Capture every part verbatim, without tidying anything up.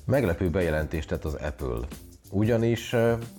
Meglepő bejelentést tett az Apple, ugyanis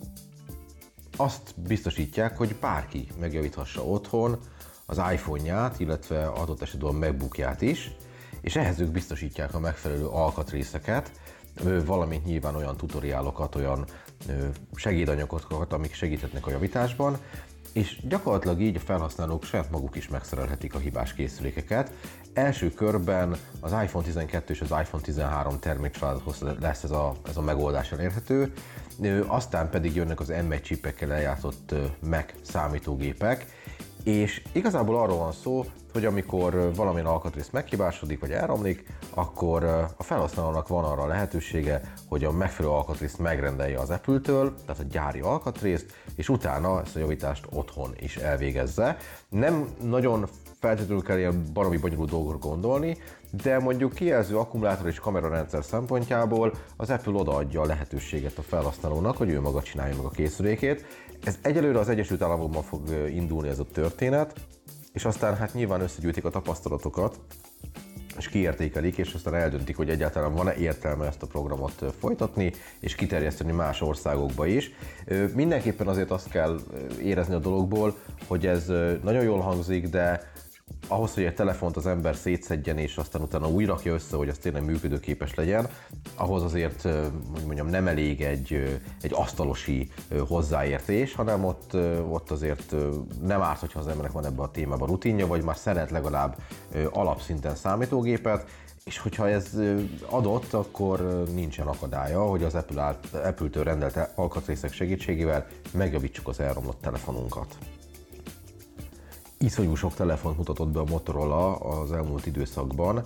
azt biztosítják, hogy bárki megjavíthassa otthon az iPhone-ját, illetve adott esetben a MacBook-ját is, és ehhez ők biztosítják a megfelelő alkatrészeket, valamint nyilván olyan tutoriálokat, olyan segédanyagokat, amik segíthetnek a javításban, és gyakorlatilag így a felhasználók saját maguk is megszerelhetik a hibás készülékeket. Első körben az iPhone tizenkettő és az iPhone tizenhárom termékcsaládhoz lesz ez a, ez a megoldás elérhető, aztán pedig jönnek az M egy csipekkel eljátszott Mac számítógépek, és igazából arról van szó, hogy amikor valamilyen alkatrész meghibásodik vagy elromlik, akkor a felhasználónak van arra a lehetősége, hogy a megfelelő alkatrészt megrendelje az Apple-től, tehát a gyári alkatrészt, és utána ezt a javítást otthon is elvégezze. Nem nagyon feltétlenül kell ilyen baromi bonyolult dolgokra gondolni, de mondjuk kijelző, akkumulátor és kamerarendszer szempontjából az Apple odaadja a lehetőséget a felhasználónak, hogy ő maga csinálja meg a készülékét. Ez egyelőre az Egyesült Államokban fog indulni ez a történet, és aztán hát nyilván összegyűjtik a tapasztalatokat, és kiértékelik, és aztán eldöntik, hogy egyáltalán van-e értelme ezt a programot folytatni, és kiterjeszteni más országokba is. Mindenképpen azért azt kell érezni a dologból, hogy ez nagyon jól hangzik, de ahhoz, hogy egy telefont az ember szétszedjen, és aztán utána újra rakja össze, hogy az tényleg működőképes legyen, ahhoz azért, hogy mondjam, nem elég egy, egy asztalosi hozzáértés, hanem ott, ott azért nem árt, hogyha az embernek van ebben a témában rutinja, vagy már szeret legalább alapszinten számítógépet, és hogyha ez adott, akkor nincsen akadálya, hogy az Apple, Apple-től rendelt alkatrészek segítségével megjavítsuk az elromlott telefonunkat. Iszonyú sok telefont mutatott be a Motorola az elmúlt időszakban,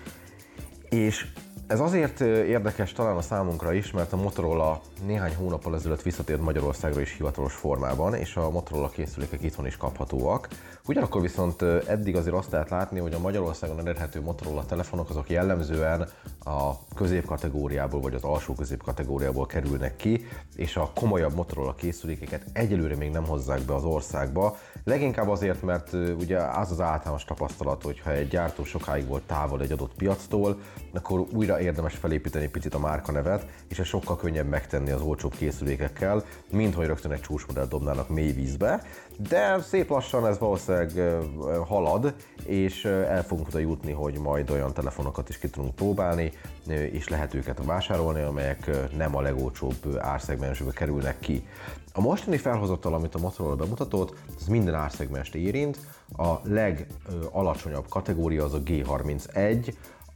és ez azért érdekes talán a számunkra is, mert a Motorola néhány hónappal ezelőtt visszatért Magyarországra is hivatalos formában, és a Motorola készülékek itthon is kaphatóak. Ugyanakkor viszont eddig azért azt lehet látni, hogy a Magyarországon elérhető Motorola telefonok azok jellemzően a középkategóriából vagy az alsó középkategóriából kerülnek ki, és a komolyabb Motorola készülékeket egyelőre még nem hozzák be az országba. Leginkább azért, mert ugye az az általános tapasztalat, hogy ha egy gyártó sokáig volt távol egy adott piactól, akkor újra érdemes felépíteni picit a márkanevet, és ez sokkal könnyebb megtenni az olcsóbb készülékekkel, mint hogy rögtön egy csúcsmodellt dobnának mély vízbe, de szép lassan ez valószínűleg halad, és el fogunk oda jutni, hogy majd olyan telefonokat is ki tudunk próbálni, és lehet őket vásárolni, amelyek nem a legolcsóbb árszegmensbe kerülnek ki. A mostani felhozattal, amit a Motorola bemutatott, ez minden árszegmenst érint. A legalacsonyabb kategória az a G harmincegy,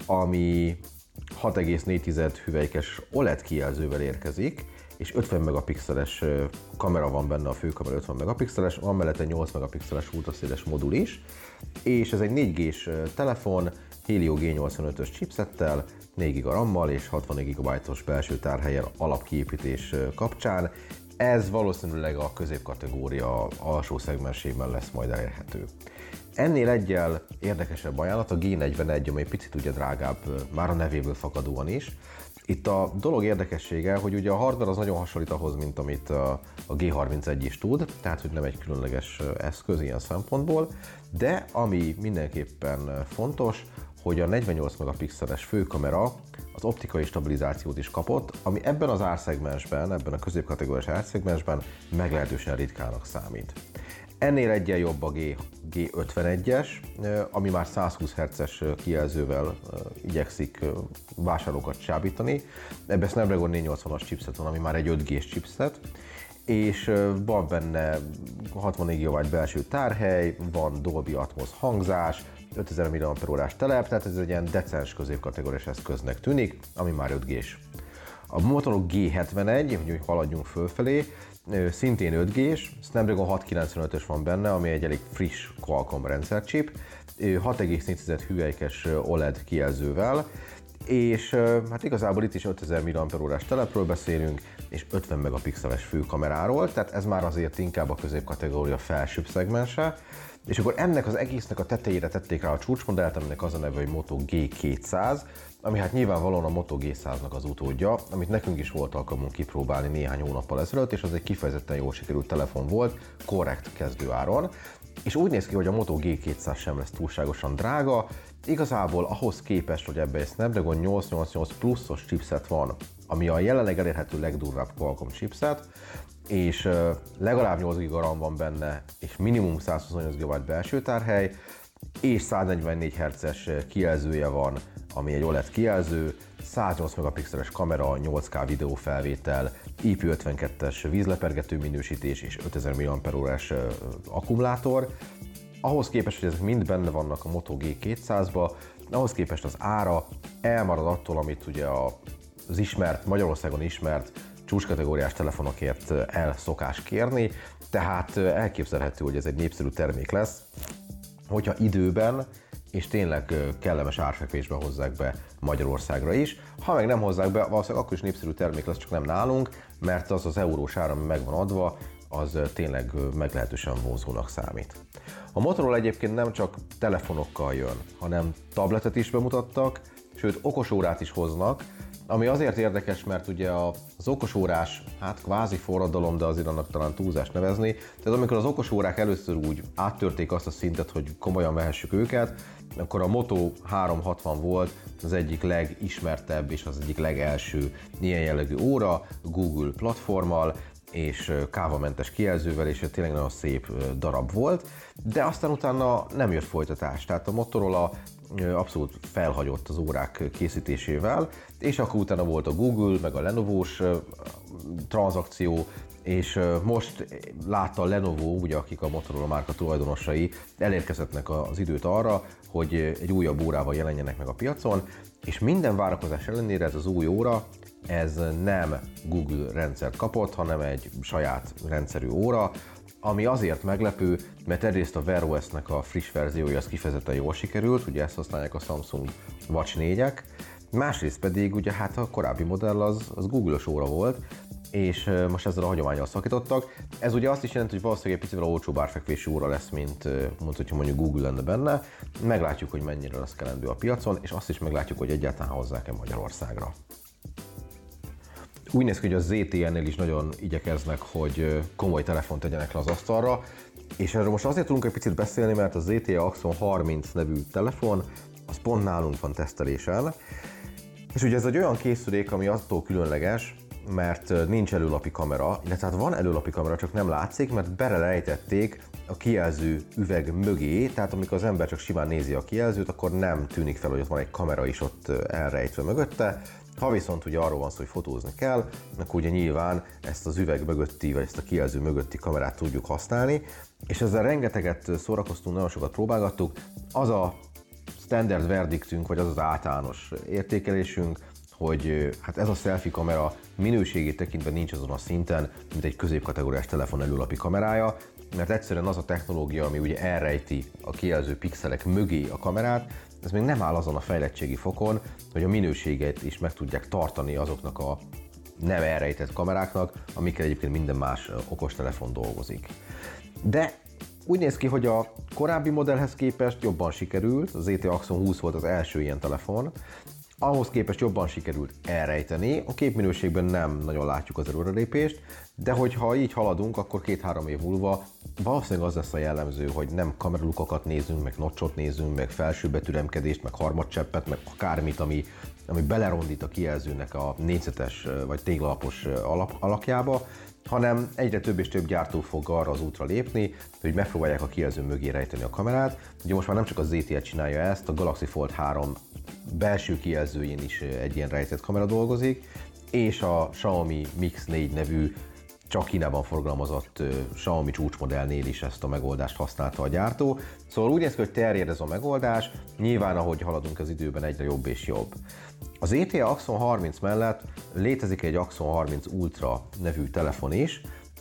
ami hat egész négy hüvelykes o el e dé kijelzővel érkezik, és ötven megapixeles kamera van benne, a főkamera ötven megapixeles, van mellette nyolc megapixeles ultraszéles modul is, és ez egy négy gés telefon, Helio G nyolcvanötös chipsettel, négy giga RAM-mal és hatvannégy gigabájtos belső tárhellyel alapkiépítés kapcsán. Ez valószínűleg a középkategória alsó szegmensében lesz majd elérhető. Ennél egyel érdekesebb ajánlat a G negyvenegy, amely picit ugye drágább, már a nevéből fakadóan is. Itt a dolog érdekessége, hogy ugye a hardware az nagyon hasonlít ahhoz, mint amit a G harmincegy is tud, tehát hogy nem egy különleges eszköz ilyen szempontból, de ami mindenképpen fontos, hogy a negyvennyolc megapixeles főkamera az optikai stabilizációt is kapott, ami ebben az árszegmensben, ebben a középkategóriás árszegmensben meglehetősen ritkának számít. Ennél egyen jobb a G ötvenegyes, ami már százhúsz hertzes kijelzővel igyekszik vásárlókat csábítani. Ebben Snapdragon négyszáznyolcvanas chipset van, ami már egy öt gés chipset, és van benne hatvannégy gigabájt belső tárhely, van Dolby Atmos hangzás, ötezer milliampere-órás telep, tehát ez egy ilyen decens középkategóriás eszköznek tűnik, ami már öt gés. A Motorola G hetvenegy, hogy haladjunk fölfelé, szintén öt gés, Snapdragon hatszázkilencvenötös van benne, ami egy elég friss Qualcomm rendszerchip, hat egész négy hüvelykes o el e dé kijelzővel, és hát igazából itt is ötezer milliampere-órás telepről beszélünk, és ötven megapixeles főkameráról, tehát ez már azért inkább a középkategória felsőbb szegmense. És akkor ennek az egésznek a tetejére tették rá a csúcsmodellt, aminek az a neve, hogy Moto G kétszáz, ami hát nyilvánvalóan a Moto G száznak az utódja, amit nekünk is volt alkalmunk kipróbálni néhány hónappal ezelőtt, és az egy kifejezetten jól sikerült telefon volt, korrekt kezdőáron. És úgy néz ki, hogy a Moto G kétszáz sem lesz túlságosan drága, igazából ahhoz képest, hogy ebben egy Snapdragon nyolcszáznyolcvannyolc pluszos chipset van, ami a jelenleg elérhető legdurvább Qualcomm chipset, és legalább nyolc giga RAM van benne, és minimum százhuszonnyolc giga belső tárhely, és száznegyvennégy hertzes kijelzője van, ami egy o el e dé kijelző, száznyolc megapixeles kamera, nyolc ká videófelvétel, I P ötvenkettes vízlepergető minősítés és ötezer milliampер órás akkumulátor. Ahhoz képest, hogy ezek mind benne vannak a Moto G kétszázba, ahhoz képest az ára elmarad attól, amit ugye az ismert, Magyarországon ismert csúcskategóriás telefonokért el szokás kérni, tehát elképzelhető, hogy ez egy népszerű termék lesz, hogyha időben és tényleg kellemes árfekvésben hozzák be Magyarországra is. Ha meg nem hozzák be, valószínűleg akkor is népszerű termék lesz, csak nem nálunk, mert az az eurós ár, ami meg van adva, az tényleg meglehetősen vonzónak számít. A Motorola egyébként nem csak telefonokkal jön, hanem tabletet is bemutattak, sőt okosórát is hoznak, ami azért érdekes, mert ugye az okosórás, hát kvázi forradalom, de azért annak talán túlzást nevezni. Tehát amikor az okosórák először úgy áttörték azt a szintet, hogy komolyan vehessük őket, akkor a Moto háromszázhatvan volt az egyik legismertebb és az egyik legelső ilyen jellegű óra, Google platformmal, és kávamentes kijelzővel, és tényleg nagyon szép darab volt, de aztán utána nem jött folytatás. Tehát a Motorola abszolút felhagyott az órák készítésével, és akkor utána volt a Google, meg a Lenovo-s tranzakció, és most látta a Lenovo, ugye, akik a Motorola márka tulajdonosai, elérkezettnek az időt arra, hogy egy újabb órával jelenjenek meg a piacon, és minden várakozás ellenére ez az új óra, ez nem Google rendszert kapott, hanem egy saját rendszerű óra, ami azért meglepő, mert egyrészt a Wear o es-nek a friss verziója az kifejezetten jól sikerült, ugye ezt használják a Samsung Watch négyek, másrészt pedig ugye hát a korábbi modell az, az Google-os óra volt, és most ezzel a hagyománnyal szakítottak. Ez ugye azt is jelenti, hogy valószínűleg egy picivel olcsóbb árfekvésű óra lesz, mint mondjuk, hogyha mondjuk Google lenne benne. Meglátjuk, hogy mennyire lesz kelendő a piacon, és azt is meglátjuk, hogy egyáltalán hozzák-e Magyarországra. Úgy néz ki, hogy a zé té e-nél is nagyon igyekeznek, hogy komoly telefont tegyenek le az asztalra, és erről most azért tudunk egy picit beszélni, mert a zé té e Axon harminc nevű telefon, az pont nálunk van tesztelésen, és ugye ez egy olyan készülék, ami attól különleges, mert nincs előlapi kamera, illetve hát van előlapi kamera, csak nem látszik, mert belelejtették a kijelző üveg mögé, tehát amikor az ember csak simán nézi a kijelzőt, akkor nem tűnik fel, hogy ott van egy kamera is ott elrejtve mögötte. Ha viszont ugye arról van szó, hogy fotózni kell, akkor ugye nyilván ezt az üveg mögötti, vagy ezt a kijelző mögötti kamerát tudjuk használni, és ezzel rengeteget szórakoztunk, nagyon sokat próbálgattuk. Az a standard verdiktünk, vagy az az általános értékelésünk, hogy hát ez a selfie kamera minőségét tekintve nincs azon a szinten, mint egy középkategóriás telefon előlapi kamerája, mert egyszerűen az a technológia, ami ugye elrejti a kijelző pixelek mögé a kamerát, ez még nem áll azon a fejlettségi fokon, hogy a minőséget is meg tudják tartani azoknak a nem elrejtett kameráknak, amikkel egyébként minden más okostelefon dolgozik. De úgy néz ki, hogy a korábbi modellhez képest jobban sikerült, a zé té e Axon húsz volt az első ilyen telefon, ahhoz képest jobban sikerült elrejteni, a képminőségben nem nagyon látjuk az előrelépést, de hogyha így haladunk, akkor két-három év múlva valószínűleg az lesz a jellemző, hogy nem kameralukokat nézünk, meg notchot nézünk, meg felsőbetűremkedést, meg harmadcseppet, meg akármit, ami, ami belerondít a kijelzőnek a négyzetes vagy téglalapos alap, alakjába, hanem egyre több és több gyártó fog arra az útra lépni, hogy megpróbálják a kijelző mögé rejteni a kamerát. Ugye most már nem csak a zé té e csinálja ezt, a Galaxy Fold három belső kijelzőjén is egy ilyen rejtett kamera dolgozik, és a Xiaomi Mix négy nevű, csak Kínában forgalmazott Xiaomi csúcsmodellnél is ezt a megoldást használta a gyártó. Szóval úgy néz ki, hogy terjed ez a megoldás, nyilván ahogy haladunk az időben egyre jobb és jobb. Az zé té e Axon harminc mellett létezik egy Axon harminc Ultra nevű telefon is,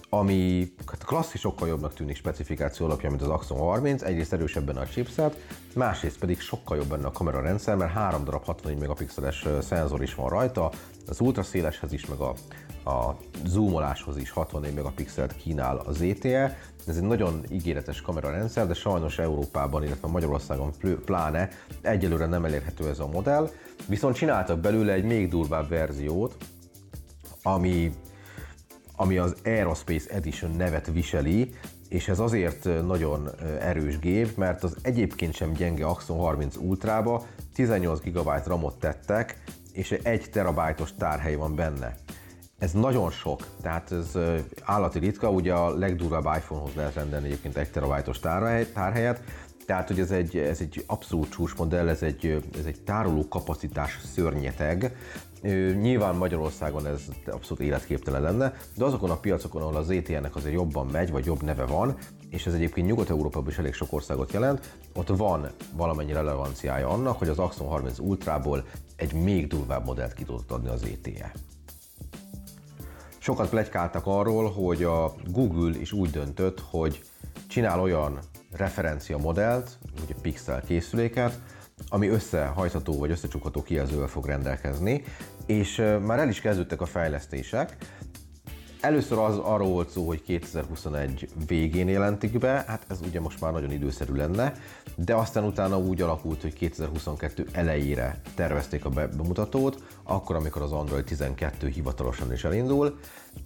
ami klasszis sokkal jobbnak tűnik specifikáció alapján, mint az Axon harminc, egyrészt erősebb benne a chipset, másrészt pedig sokkal jobb benne a kamerarendszer, mert három darab hatvannégy megapixeles szenzor is van rajta, az ultraszéleshez is, meg a, a zoomoláshoz is hatvannégy megapixelt kínál a zé té e. Ez egy nagyon ígéretes kamerarendszer, de sajnos Európában, illetve Magyarországon pláne egyelőre nem elérhető ez a modell, viszont csináltak belőle egy még durvább verziót, ami ami az Aerospace Edition nevet viseli, és ez azért nagyon erős gép, mert az egyébként sem gyenge Axon harminc Ultrába tizennyolc gigabyte ramot tettek, és egy terabájtos tárhely van benne. Ez nagyon sok, tehát ez állati ritka, ugye a legdurvább iPhone-hoz lehet rendelni egyébként egy terabájtos tárhelyet, tehát hogy ez egy, ez egy abszolút csúcsmodell, ez egy, ez egy tároló kapacitás szörnyeteg. Nyilván Magyarországon ez abszolút életképtelen lenne, de azokon a piacokon, ahol a zé té e-nek azért jobban megy, vagy jobb neve van, és ez egyébként Nyugat-Európában is elég sok országot jelent, ott van valamennyi relevanciája annak, hogy az Axon harminc Ultrából egy még durvább modellt ki tudott adni a zé té e. Sokat pletykáltak arról, hogy a Google is úgy döntött, hogy csinál olyan referencia modellt, ugye Pixel készüléket, ami összehajtható vagy összecsukható kijelzővel fog rendelkezni, és már el is kezdődtek a fejlesztések. Először az arról volt szó, hogy kétezer-huszonegy végén jelentik be, hát ez ugye most már nagyon időszerű lenne, de aztán utána úgy alakult, hogy kétezer-huszonkettő elejére tervezték a bemutatót, akkor, amikor az Android tizenkettő hivatalosan is elindul,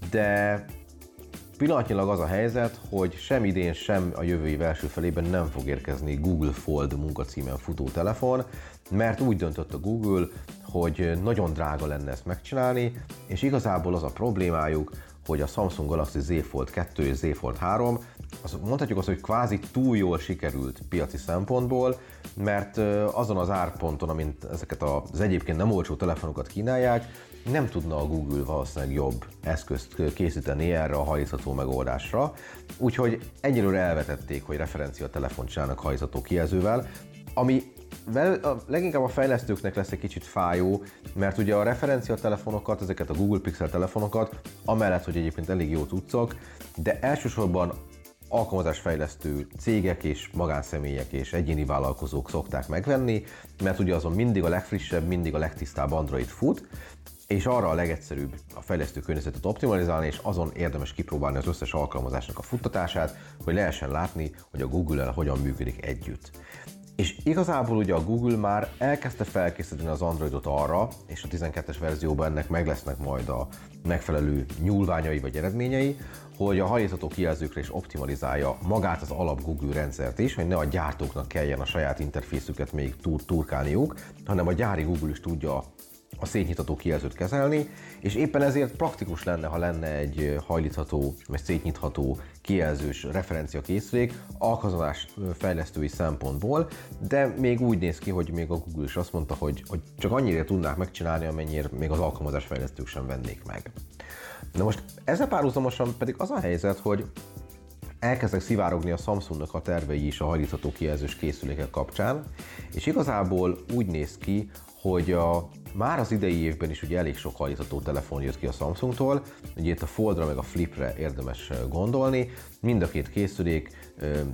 de pillanatnyilag az a helyzet, hogy sem idén, sem a jövő év első felében nem fog érkezni Google Fold munkacímen futó telefon, mert úgy döntött a Google, hogy nagyon drága lenne ezt megcsinálni, és igazából az a problémájuk, hogy a Samsung Galaxy Z Fold kettő és Z Fold három, az, mondhatjuk azt, hogy kvázi túl jól sikerült piaci szempontból, mert azon az árponton, amint ezeket az egyébként nem olcsó telefonokat kínálják, nem tudna a Google valószínűleg jobb eszközt készíteni erre a hajtható megoldásra, úgyhogy egyelőre elvetették, hogy referencia telefont csinálnak hajtható kijelzővel, ami leginkább a fejlesztőknek lesz egy kicsit fájó, mert ugye a referencia telefonokat, ezeket a Google Pixel telefonokat, amellett, hogy egyébként elég jó cuccok, de elsősorban alkalmazásfejlesztő cégek és magánszemélyek és egyéni vállalkozók szokták megvenni, mert ugye azon mindig a legfrissebb, mindig a legtisztább Android fut, és arra a legegyszerűbb a fejlesztő környezetet optimalizálni, és azon érdemes kipróbálni az összes alkalmazásnak a futtatását, hogy lehessen látni, hogy a Google-el hogyan működik együtt. És igazából ugye a Google már elkezdte felkészíteni az Androidot arra, és a tizenkettes verzióban ennek meg lesznek majd a megfelelő nyúlványai vagy eredményei, hogy a hajlítható kijelzőkre is optimalizálja magát az alap Google rendszert is, hogy ne a gyártóknak kelljen a saját interfészüket még túl turkálniuk, hanem a gyári Google is tudja a szétnyitható kijelzőt kezelni, és éppen ezért praktikus lenne, ha lenne egy hajlítható, vagy szétnyitható kijelzős referenciakészülék alkalmazás fejlesztői szempontból, de még úgy néz ki, hogy még a Google is azt mondta, hogy, hogy csak annyira tudnák megcsinálni, amennyire még az alkalmazás fejlesztők sem vennék meg. Na most ezzel párhuzamosan pedig az a helyzet, hogy elkezdtek szivárogni a Samsungnak a tervei is a hajlítható kijelzős készülékek kapcsán, és igazából úgy néz ki, hogy a, már az idei évben is ugye elég sok hajlítható telefon jött ki a Samsungtól, ugye itt a Foldra meg a Flipre érdemes gondolni, mind a két készülék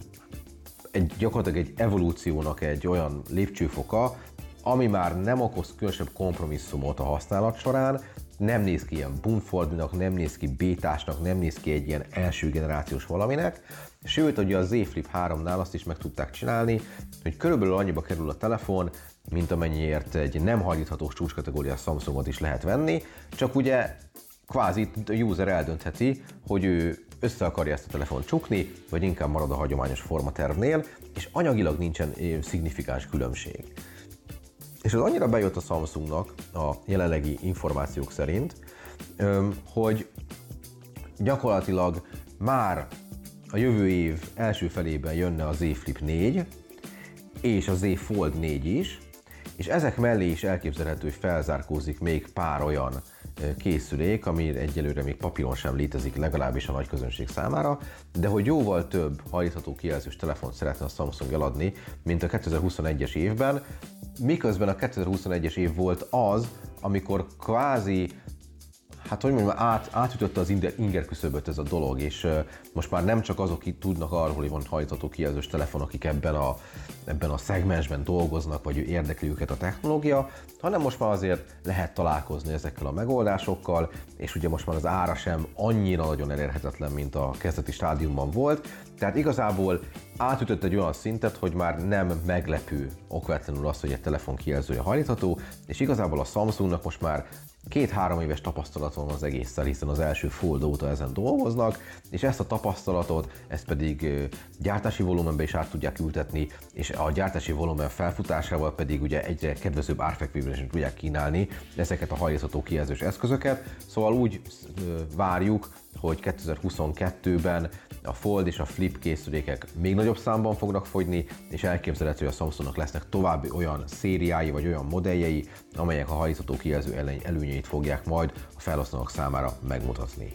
egy, gyakorlatilag egy evolúciónak egy olyan lépcsőfoka, ami már nem okoz különösebb kompromisszumot a használat során, nem néz ki ilyen boomfoldinak, nem néz ki bétásnak, nem néz ki egy ilyen első generációs valaminek, sőt, ugye a Z Flip háromnál azt is meg tudták csinálni, hogy körülbelül annyiba kerül a telefon, mint amennyiért egy nem hajlíthatós csúcskategóriás Samsungot is lehet venni, csak ugye kvázi a user eldöntheti, hogy ő össze akarja ezt a telefont csukni, vagy inkább marad a hagyományos formatervnél, és anyagilag nincsen szignifikáns különbség. És ez annyira bejött a Samsungnak a jelenlegi információk szerint, hogy gyakorlatilag már a jövő év első felében jönne a Z Flip négy és a Z Fold négy is, és ezek mellé is elképzelhető, hogy felzárkózik még pár olyan készülék, ami egyelőre még papíron sem létezik, legalábbis a nagy közönség számára, de hogy jóval több hajlítható kijelzős telefont szeretne a Samsung eladni, mint a kétezer-huszonegyes évben, miközben a kétezer-huszonegyes év volt az, amikor kvázi, hát hogy mondjam, át, átütötte az inger küszöböt ez a dolog, és uh, most már nem csak azok, akik tudnak arról, hogy van hajtható kijelzős telefon, akik ebben a, ebben a szegmensben dolgoznak, vagy érdekli őket a technológia, hanem most már azért lehet találkozni ezekkel a megoldásokkal, és ugye most már az ára sem annyira nagyon elérhetetlen, mint a kezdeti stádiumban volt, tehát igazából átütött egy olyan szintet, hogy már nem meglepő okvetlenül az, hogy egy telefon kijelzője hajtható, és igazából a Samsungnak most már két-három éves tapasztalaton az egésszel, hiszen az első Fold óta ezen dolgoznak, és ezt a tapasztalatot, ezt pedig gyártási volumenbe is át tudják ültetni, és a gyártási volumen felfutásával pedig ugye egyre kedvezőbb árfekvésben is tudják kínálni ezeket a hajtható kijelzős eszközöket. Szóval úgy várjuk, hogy kétezer-huszonkettőben a Fold és a Flip készülékek még nagyobb számban fognak fogyni, és elképzelhető, hogy a Samsungnak lesznek további olyan szériái vagy olyan modelljei, amelyek a hajtható kijelző előnyeit fogják majd a felhasználók számára megmutatni.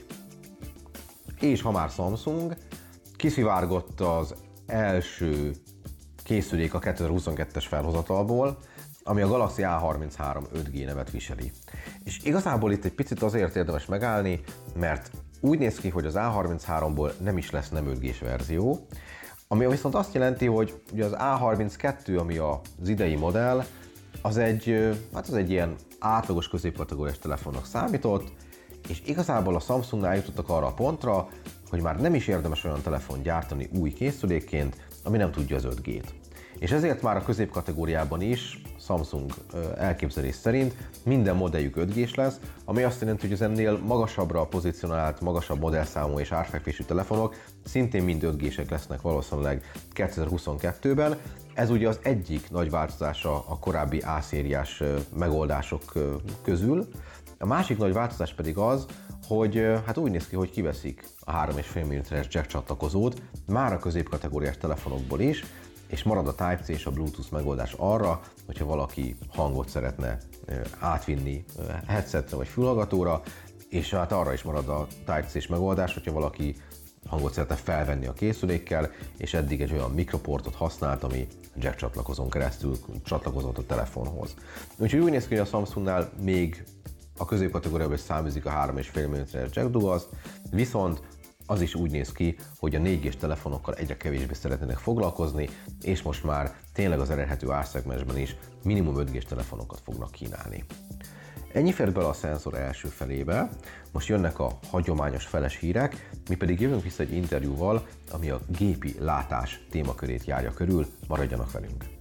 És ha már Samsung, kiszivárgott az első készülék a kétezer-huszonkettes felhozatalból, ami a Galaxy á harminchárom öt G nevet viseli. És igazából itt egy picit azért érdemes megállni, mert úgy néz ki, hogy az á harmincháromból nem is lesz nem öt G-s verzió, ami viszont azt jelenti, hogy ugye az á harminckettő, ami az idei modell, az egy, hát az egy ilyen átlagos középkategóriás telefonnak számított, és igazából a Samsungnál jutottak arra a pontra, hogy már nem is érdemes olyan telefon gyártani új készülékként, ami nem tudja az öt G-t. És ezért már a középkategóriában is Samsung elképzelés szerint minden modelljük öt G-s lesz, ami azt jelenti, hogy az ennél magasabbra pozícionált, magasabb modellszámú és árfekvésű telefonok szintén mind öt G-sek lesznek valószínűleg kétezer-huszonkettőben. Ez ugye az egyik nagy változása a korábbi A-szériás megoldások közül. A másik nagy változás pedig az, hogy hát úgy néz ki, hogy kiveszik a három egész öt milliméteres jack csatlakozót már a középkategóriás telefonokból is, és marad a Type-C és a Bluetooth megoldás arra, hogyha valaki hangot szeretne átvinni headsetre vagy fülhallgatóra, és hát arra is marad a Type-C-s megoldás, hogyha valaki hangot szeretne felvenni a készülékkel, és eddig egy olyan mikroportot használt, ami jack csatlakozón keresztül csatlakozott a telefonhoz. Úgyhogy úgy néz ki, hogy a Samsungnál még a középkategóriában is számízik a három egész öt milliméteres jack dual, viszont az is úgy néz ki, hogy a négy G-s telefonokkal egyre kevésbé szeretnének foglalkozni, és most már tényleg az elérhető árszegmensben is minimum öt G-s telefonokat fognak kínálni. Ennyi fért bele a szenzor első felébe, most jönnek a hagyományos feles hírek, mi pedig jövünk vissza egy interjúval, ami a gépi látás témakörét járja körül, maradjanak velünk!